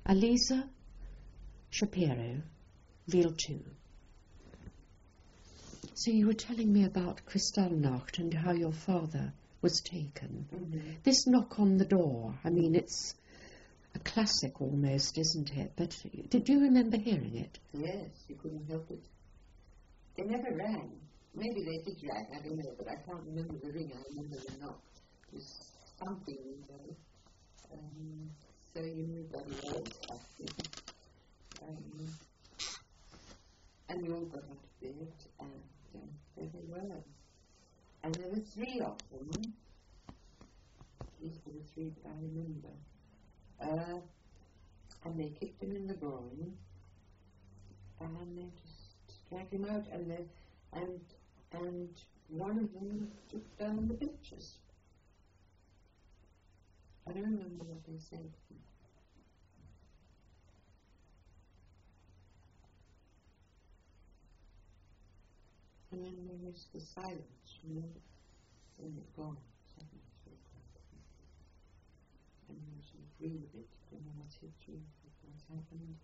Aliza Shapiro, Reel 2. So you were telling me about Kristallnacht and how your father was taken. Mm-hmm. This knock on the door, I mean, it's a classic almost, isn't it? But did you remember hearing it? Yes, you couldn't help it. They never rang. Maybe they did ring, I don't know, but I can't remember the ring, I remember the knock. It was something, you know. So you knew that it was happening. And we all got out of bed, and there they were. And there were 3 of them. These were the 3 that I remember. And they kicked him in the groin, and they just dragged him out, and one of them took down the pictures. I don't remember what they said. And then there was the silence, you know, and it gone. Suddenly it's very quiet. And you sort of breathe a bit, you don't know what's hit you, what's happened.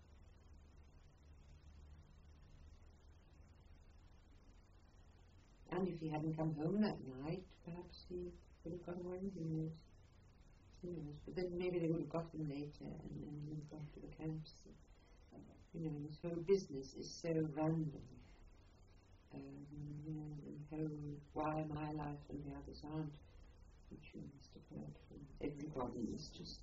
And if he hadn't come home that night, perhaps he would have gone away, who knows. Who knows? But then maybe they would have got him later, and then he would have gone to the camps. You know, this whole business is so random. You know, the whole why my life and the others aren't, which you must have heard from everybody, is just,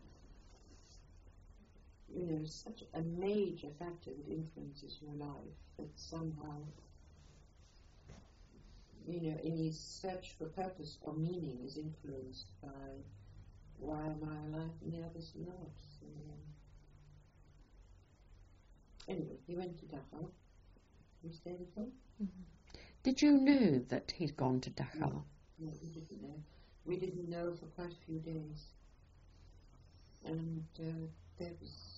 you know, such a major factor that influences your life that somehow, you know, any search for purpose or meaning is influenced by why am I alive and the others not. So, anyway, he went to Dachau. You stayed at home? Mm-hmm. Did you know that he'd gone to Dachau? No, we didn't know. We didn't know for quite a few days. And there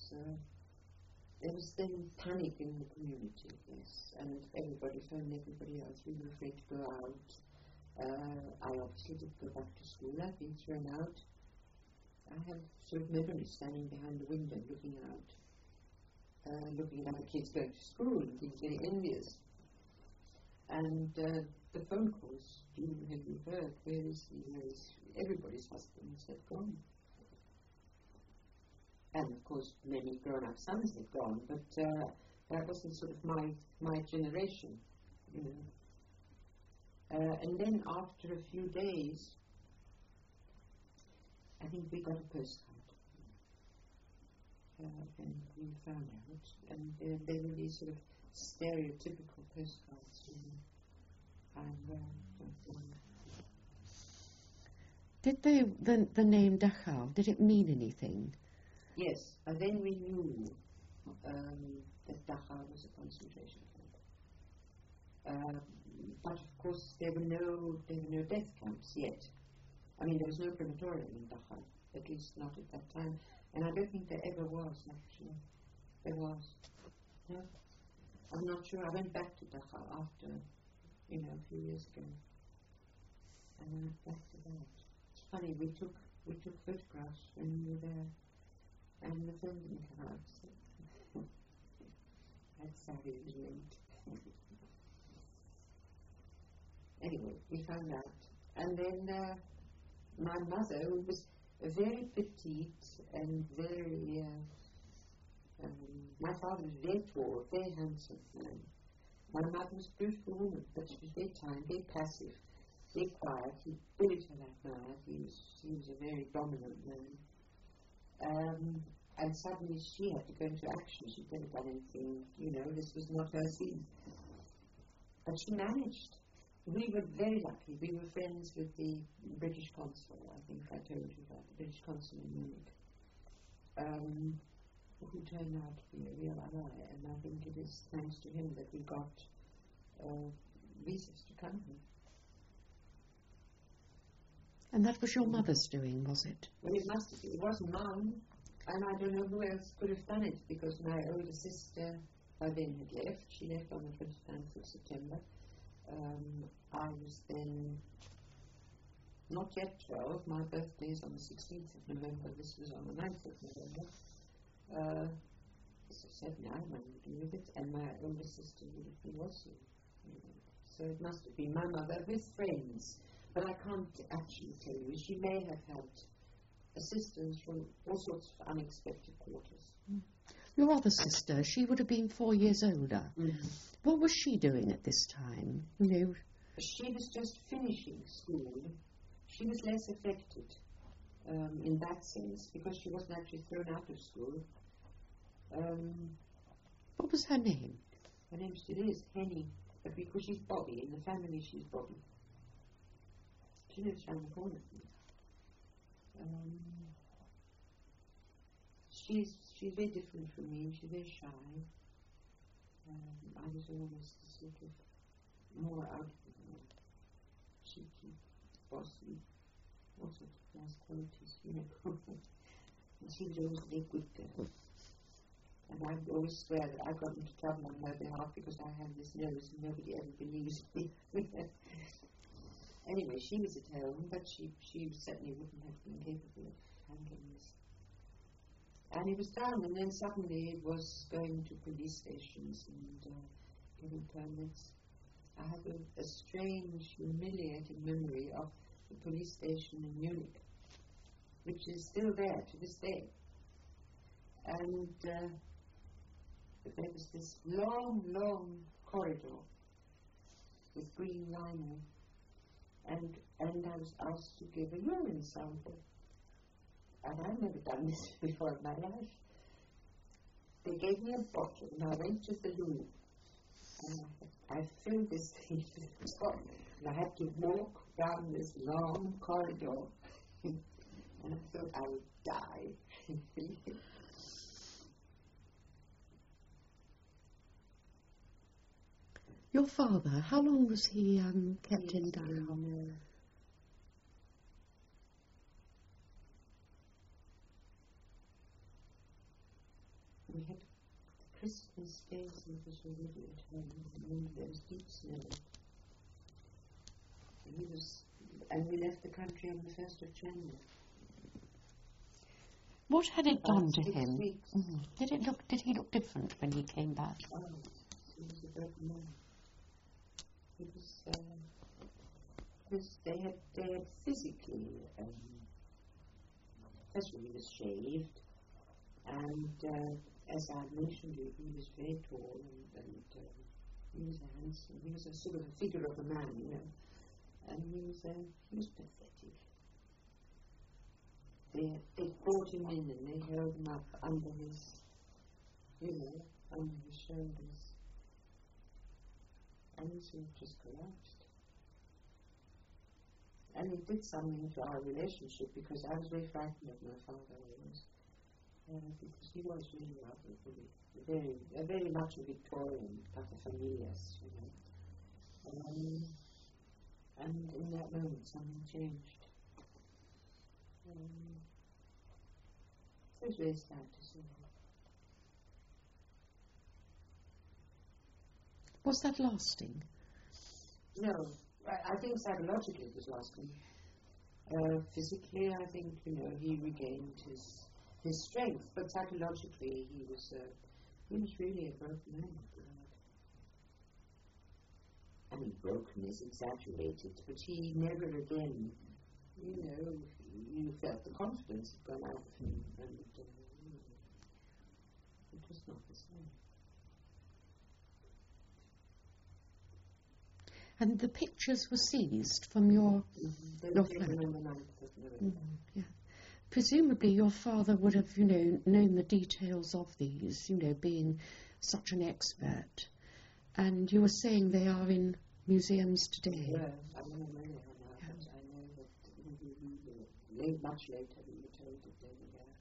was then panic in the community, yes, and everybody phoned everybody else. We were afraid to go out. I obviously did go back to school. I'd been thrown out. I have sort of memories standing behind the window looking out, looking at other kids going to school and being very envious. And the phone calls, have you heard? Where is he? Where is everybody's husbands had gone? And of course, many grown-up sons had gone, but that wasn't sort of my generation, you know. And then after a few days, I think we got a postcard. And we found out, and they were these sort of stereotypical postcards. Did the name Dachau, did it mean anything? Yes, then we knew that Dachau was a concentration camp. But of course there were no death camps yet. I mean, there was no crematorium in Dachau, at least not at that time. And I don't think there ever was, actually. There was. No? I'm not sure. I went back to Dachau after, you know, a few years ago. And I went back to that. It's funny, we took photographs when we were there. And the film didn't come out. So that's sadly late. Anyway, we found out. And then my mother, who was very petite and very... my father was very tall, very handsome man. My mother was a beautiful woman, but she was very tired, very passive, very quiet. He bullied her like mad. He was a very dominant man. And suddenly she had to go into action. She'd never done anything, you know, this was not her scene. But she managed. We were very lucky. We were friends with the British consul. I think I told you about the British consul in Munich, who turned out to be a real ally, and I think it is thanks to him that we got visas to come here. And that was your mother's doing, was it? Well, it must have been. It wasn't mine, and I don't know who else could have done it, because my older sister by then had left. She left on the 29th of September. I was then not yet 12. My birthday is on the 16th of November. This was on the 9th of November. So certainly I had nothing to do with it, and my older sister would have been also. You know. So it must have been my mother with friends, but I can't actually tell you. She may have had assistance from all sorts of unexpected quarters. Your other sister, she would have been 4 years older. Mm-hmm. What was she doing at this time? You know, She was just finishing school. She was less affected in that sense because she wasn't actually thrown out of school. what was her name? Her name still is Henny, but because she's Bobby, in the family she's Bobby. She lives around the corner from me. She's very different from me. She's very shy. I was always the sort of more out cheeky, bossy, all sorts of nice qualities, you know. And she was always a good girl. And I always swear that I got into trouble on her behalf because I had this nose and nobody ever believes me. Anyway, she was at home, but she certainly wouldn't have been capable of handling this. And it was done, and then suddenly it was going to police stations and getting permits. I have a strange, humiliating memory of the police station in Munich, which is still there to this day. And there was this long, long corridor with green lining, and I was asked to give a urine sample. And I've never done this before in my life. They gave me a bottle, and I went to the loo. And I filled this thing to the top, and I had to walk down this long corridor. And I thought I would die. Your father, how long was he kept in Dachau? We had Christmas days and it was already at home, and there was deep snow. And we left the country on the 1st of January. What had it done to 6 him? weeks. Did he look different when he came back? Oh, he was a broken man. He was, because they had physically, first of all, he was shaved, and as I mentioned, he was very tall, and he was handsome. He was a sort of a figure of a man, you know, and he was pathetic. They brought him in and they held him up under his, under his shoulders, and he sort of just collapsed. And it did something to our relationship because I was very frightened of my father always. Because he was really very much a Victorian, paterfamilias, you know. And in that moment something changed. It was very sad to see him. Was that lasting? No, I think psychologically it was lasting. Physically, I think, he regained his strength, but psychologically he was really a broken man. I mean, broken is exaggerated, but he never again, you felt the confidence had gone out of him, and it was not the same. And the pictures were seized from your They were flat. taken on the 9th of November. Yeah. Presumably your father would have, known the details of these, being such an expert. And you were saying they are in museums today. Yeah, I don't know where they are now, but I know that much later we were told that they were there.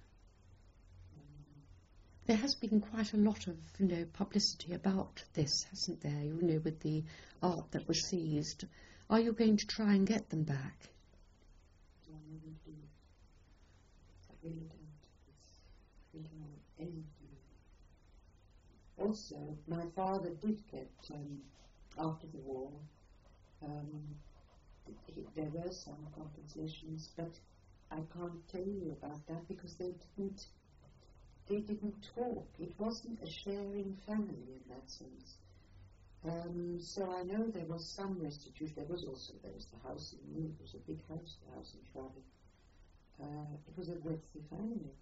There has been quite a lot of, publicity about this, hasn't there, with the art that was seized. Are you going to try and get them back? I really don't. It's really not anything. Also, my father did get, after the war, there were some compensations, but I can't tell you about that because they they didn't talk. It wasn't a sharing family in that sense. So I know there was some restitution. There was the house in New. It was a big house, the house in Schwabing. It was a wealthy family.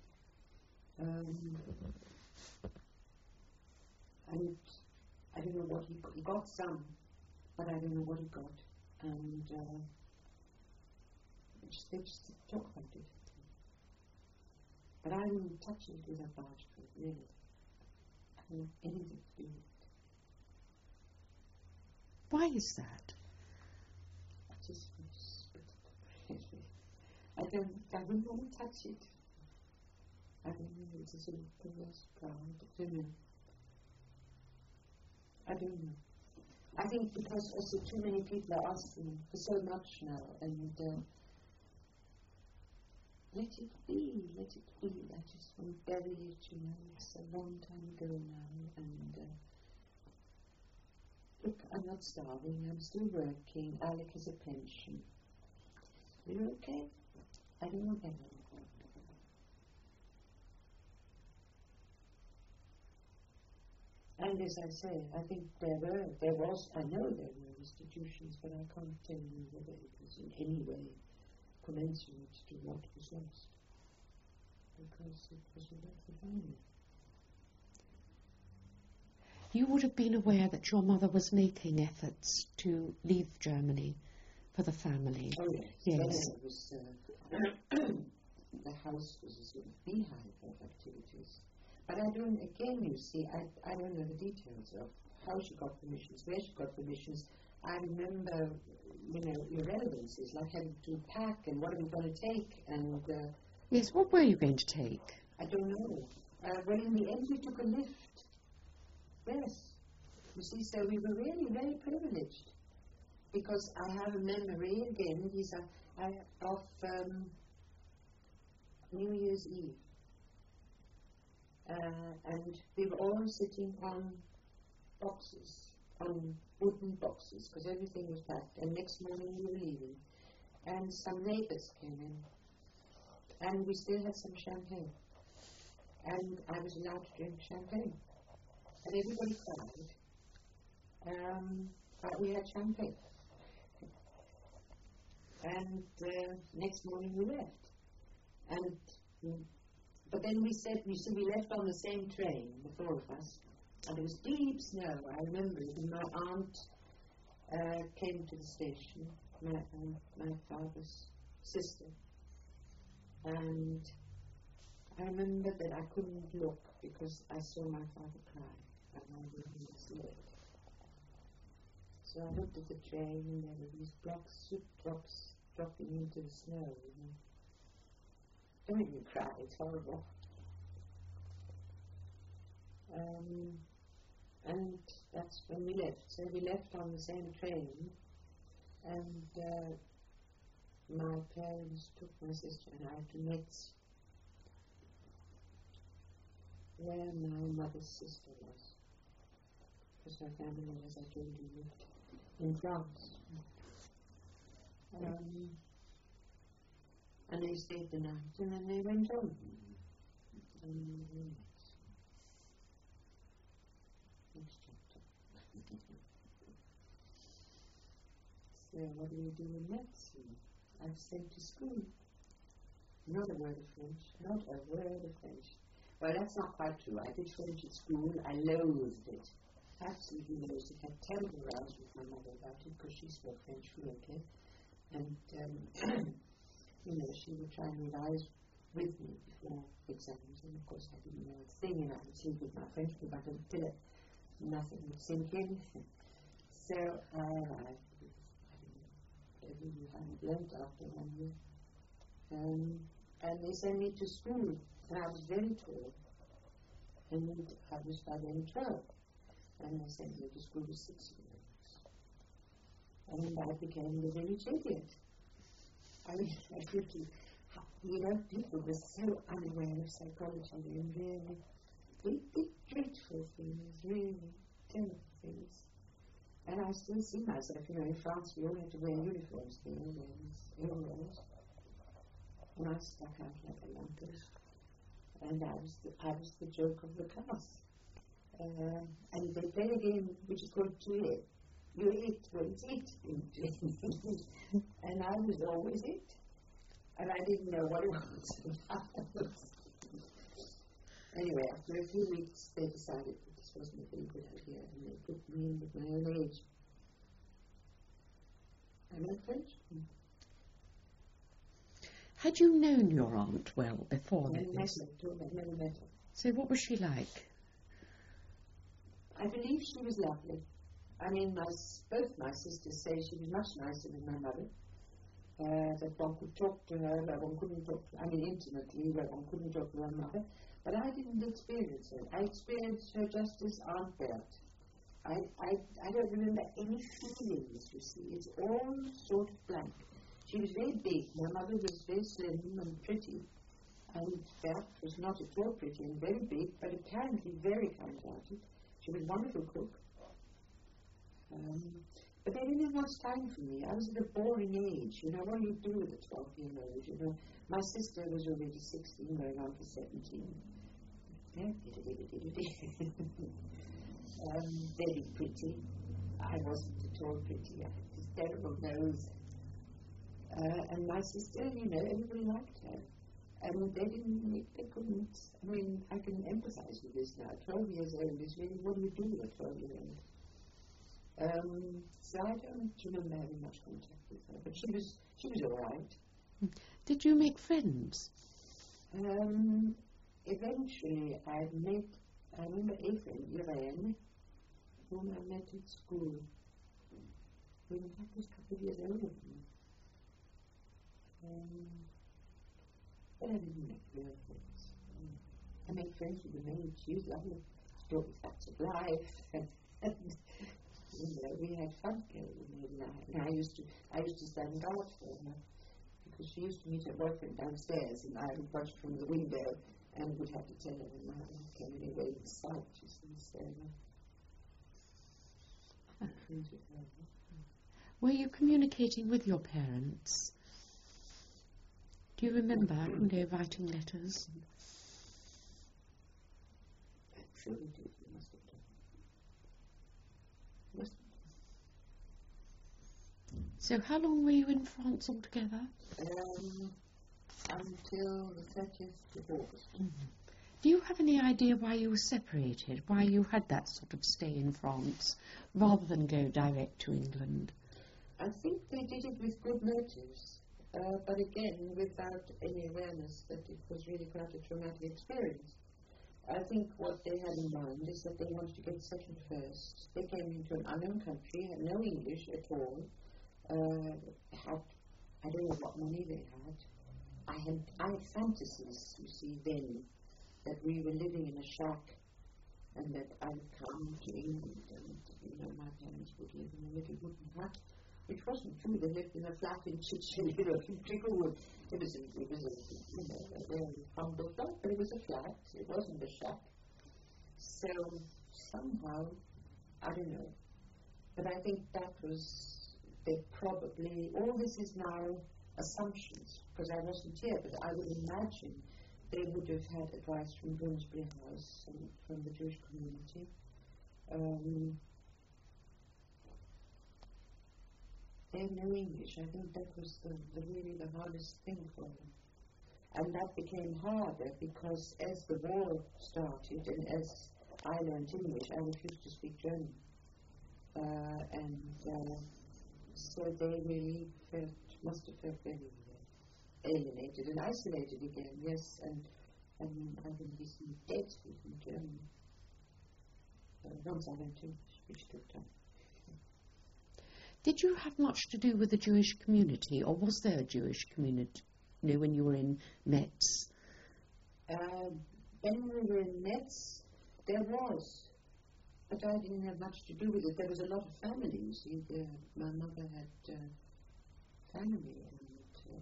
And I don't know what he got some, but I don't know what he got. And they just didn't talk about it. But I wouldn't touch it with a barge pole, really. I don't want anything to do with it. Why is that? I just want to spit it, really. I wouldn't want to touch it. I don't know, it's a sort of perverse pride. I don't know. I think because also too many people are asking for so much now, and let it be. I just want to bury it, it's a long time ago now, and look, I'm not starving, I'm still working, Alec has a pension. You're okay? I don't want anything. And as I say, I think I know there were restitutions, but I can't tell you whether it was in any way commensurate to what was lost, because it was a wealthy family. You would have been aware that your mother was making efforts to leave Germany for the family. Oh yes. It was, the house was a sort of beehive of activities. But I don't know the details of how she got permissions, where she got permissions. I remember, irrelevancies, like having to pack and what are we going to take, and... yes, what were you going to take? I don't know. Well, in the end we took a lift. Yes. You see, so we were really very privileged. Because I have a memory, again, of New Year's Eve. And we were all sitting on boxes, on wooden boxes, because everything was packed. And next morning we were leaving. And some neighbors came in. And we still had some champagne. And I was allowed to drink champagne. And everybody cried. But we had champagne. And next morning we left. But then we left on the same train, the four of us, and it was deep snow. I remember it, and my aunt came to the station, my father's sister, and I remember that I couldn't look because I saw my father cry, and I knew he was late. So I looked at the train, and there were these soot drops dropping into the snow, Don't make me cry, it's horrible. And that's when we left. So we left on the same train, and my parents took my sister and I to Metz, where my mother's sister was. Because her family, as I told you, lived in France. And they stayed the night, and then they went home. Next chapter. So what do you do in Metz? I've sent to school. Not a word of French. Not a word of French. Well, that's not quite true. I did French at school. I loathed it. Absolutely loathed it. Had terrible rows with my mother about it because she spoke French fluently. And she would try and revise with me before exams, and of course I didn't know a thing, and I would sleep with my French book under the pillow. Nothing would sink in. So I hadn't learned after 1 year. And they sent me to school, and I was very tall, and I was by then 12, and they sent me to school with 6 years. And I became the village idiot. I mean, people were so unaware of psychology and really did dreadful things, really terrible things. And I still see myself, in France we all had to wear uniforms here, and I stuck out like a lumpus. and I was the joke of the class. And they play a game which is called Tue. You're it, well, it's it in English. And I was always it. And I didn't know what it was. Anyway, after a few weeks, they decided that this wasn't a very good idea, and they put me in with my own age. I learned French. Had you known your aunt well before Never met this? her. Never met her. So what was she like? I believe she was lovely. I mean, both my sisters say she was much nicer than my mother. That one could talk to her, where one couldn't talk to, I mean, intimately, where one couldn't talk to her mother. But I didn't experience her. I experienced her just as Aunt Bert. I don't remember any feelings, you see. It's all sort of blank. She was very big. My mother was very slim and pretty. And Bert was not at all pretty and very big, but apparently very kind-hearted. She was a wonderful cook. But they didn't have much time for me. I was at a boring age. You know, what do you do with a 12-year-old? You know, my sister was already 16, going on for 17. Very pretty. I wasn't at all pretty. I had this terrible nose. And my sister, you know, everybody liked her. And they couldn't, I mean, I can empathize with this now. 12 years old is really, what do you do with a 12-year-old? So I don't remember having much contact with her, but she was all right. Did you make friends? Eventually, I remember a friend, Irene, whom I met at school, who in fact was a couple of years older than me. But I didn't make real friends. I made friends with the maid. She was lovely. She taught me facts of life. And you know, we had fun together, the maid and I. And I used to stand guard for her, because she used to meet her boyfriend downstairs, and I would watch from the window and would have to tell her when my aunt came anyway in sight, you see, so Were you communicating with your parents? Do you remember, writing letters? I'm sure we did. We must have done. So how long were you in France altogether? Until the 30th of August. Mm-hmm. Do you have any idea why you were separated, why you had that sort of stay in France rather than go direct to England? I think they did it with good motives, but again, without any awareness that it was really quite a traumatic experience. I think what they had in mind is that they wanted to get settled first. They came into an unknown country, had no English at all, I don't know what money they had. I had fantasies, you see, then, that we were living in a shack and that I would come to England and, you know, my parents would live in a little wooden hut, which wasn't true. They lived in a flat in Chichester, you know, in Cricklewood. It was a very humble flat, but it was a flat. It wasn't a shack. So somehow, I don't know, but I think that was, they probably, all this is now assumptions, because I wasn't here, but I would imagine they would have had advice from Bloomsbury House and from the Jewish community. They had no English. I think that was really the hardest thing for them. And that became harder because as the war started and as I learned English, I refused to speak German. So they really must have felt very alienated and isolated again, yes, and I think he's dead speaking German. Once I learned English, which took time. Did you have much to do with the Jewish community, or was there a Jewish community, you know, when you were in Metz? When we were in Metz, there was, but I didn't have much to do with it. There was a lot of family, you see. My mother had family, and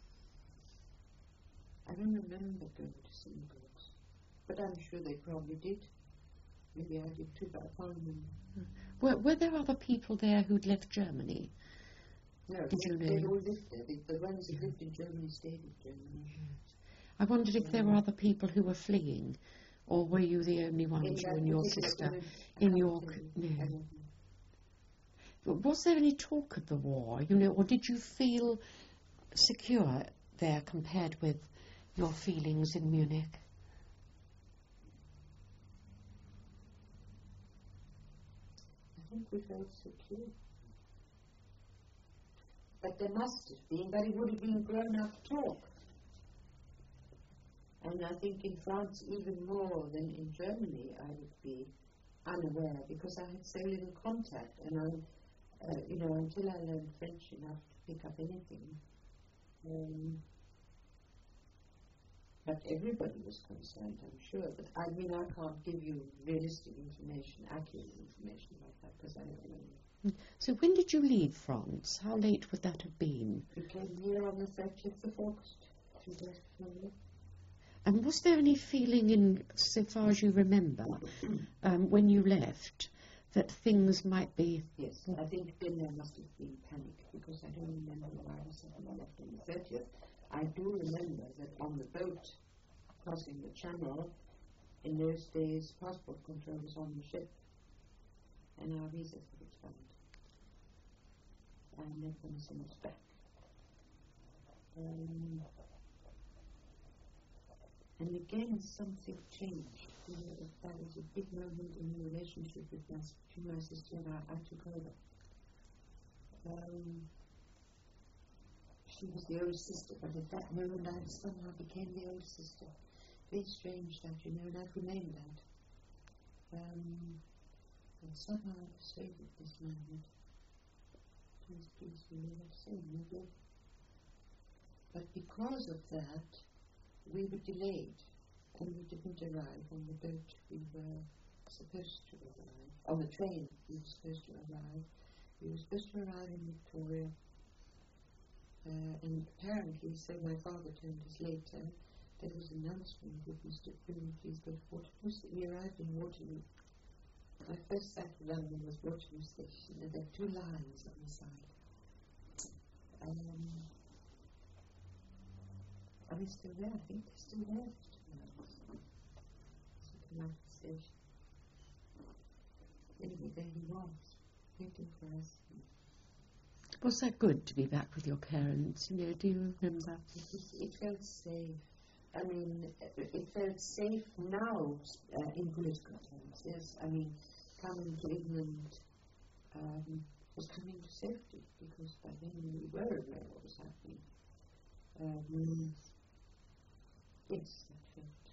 I don't remember going to synagogues, but I'm sure they probably did. Maybe I did too, but I can't remember. Were there other people there who'd left Germany? No, they all lived there. The ones who lived in Germany stayed in Germany. I wondered if there were other people who were fleeing, or were you the only ones, you and your sister, in York? No. Was there any talk of the war, or did you feel secure there compared with your feelings in Munich? I think we felt secure. But there must have been, but it would have been grown-up talk. And I think in France, even more than in Germany, I would be unaware because I had so little contact. And until I learned French enough to pick up anything, but everybody was concerned, I'm sure. But I can't give you realistic information, accurate information like that because I don't know. So when did you leave France? How late would that have been? We came here on the 30th of August, 2 days before. And was there any feeling, so far as you remember, when you left, that things might be... Yes, I think then there must have been panic, because I don't remember why I was when I left on the 30th. I do remember that on the boat crossing the channel, in those days, passport control was on the ship, and our visas were expired. And they're going to send us back. And again, something changed. That was a big moment in the relationship between my sister and I took over. She was the older sister, but at that moment I somehow became the older sister. Very strange that, and I've remained that. And somehow I persuaded this man that please, we will have same, we will. But because of that, we were delayed, and we didn't arrive on the boat we were supposed to arrive. On the train we were supposed to arrive. We were supposed to arrive in Victoria, and apparently, so my father told us later, there was an announcement that Mr. Quinn, please go to Waterloo. So we arrived in Waterloo. My first sight of London was Waterloo Station, and there are 2 lines on the side. Are we still there? I think they're still there. Something like the station. Anyway, there he was, waiting for us. Was that good to be back with your parents? Do you remember? It felt safe. I mean, it felt safe now in political terms. Yes, I mean, coming to England was coming to safety because by then we were aware what was happening. Yes, that felt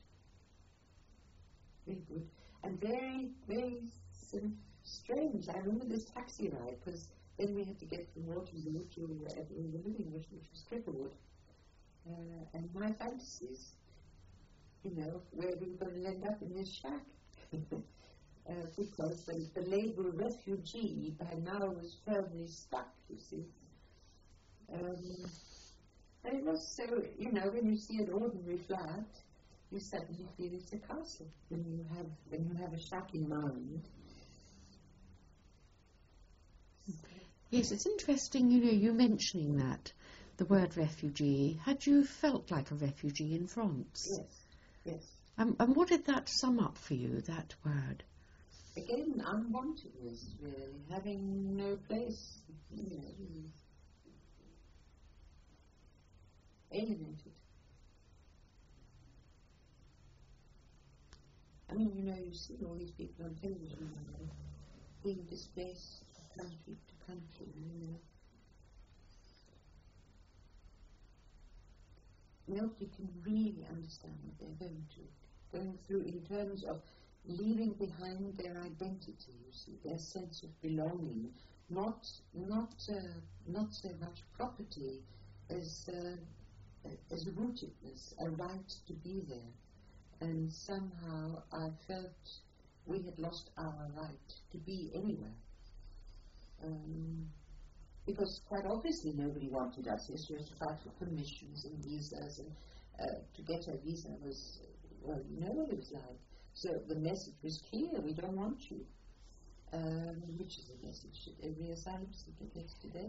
very good and very, very sort of strange. I remember this taxi ride because then we had to get from Waterloo to wherever we were living, which was Cricklewood. And my fantasies, where we were going to end up in this shack. Because the Labour refugee by now was firmly stuck, you see. And it was so, when you see an ordinary flat, you suddenly feel it's a castle when you have a shack in mind. Yes, it's interesting, you mentioning that, the word refugee. Had you felt like a refugee in France? Yes. And what did that sum up for you, that word? Again, unwantedness, really, having no place, alienated. I mean, you see all these people on television being displaced country to country, Nobody can really understand what they're going through in terms of leaving behind their identity, you see, their sense of belonging, not so much property as rootedness, a right to be there. And somehow I felt we had lost our right to be anywhere. Because quite obviously nobody wanted us. Yes, we had to fight for permissions and visas, and to get a visa was, well, you know what it was like. So the message was clear, we don't want you. Which is a message that every asylum seeker gets today.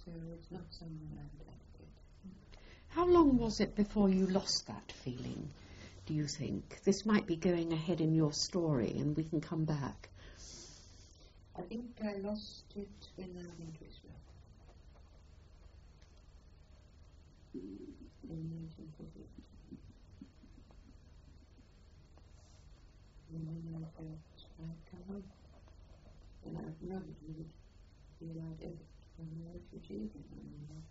So it's not someone I would advocate. How long was it before you lost that feeling, do you think? This might be going ahead in your story and we can come back. I think I lost it when I went to Israel. In 1948. And then I felt I'd come home. And I'd known that we would be allowed ever to become a refugee again. I mean, that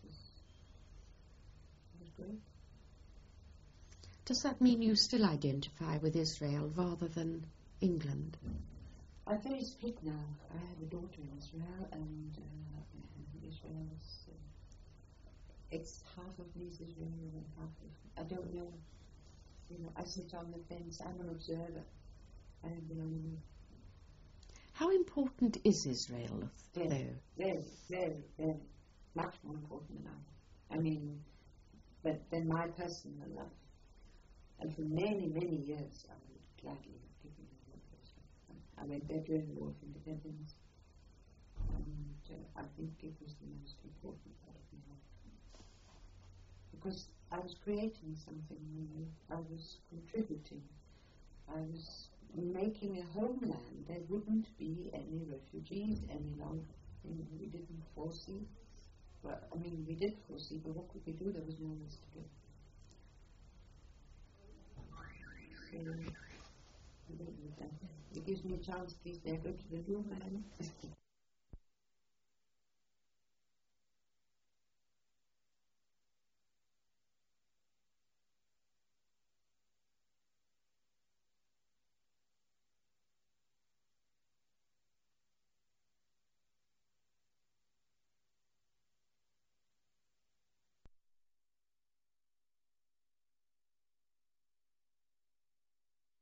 was great. Does that mean you still identify with Israel rather than England? I'm very split now. I have a daughter in Israel, and Israel's... it's half of me is Israeli and half of... I don't know. You know, I sit on the fence. I'm an observer. I don't belong in. How important is Israel, though? Very, very, very much more important than I mean, but than my personal life. And for many, many years, I would gladly have given my life to Israel. I went there during the War of Independence, and I think it was the most important part of my life. Because I was creating something new, I was contributing, I was making a homeland. There wouldn't be any refugees any longer. You know, we didn't foresee. Well, I mean, we did foresee, but what could we do? There was no one else to do. So, it gives me a chance to go to the room and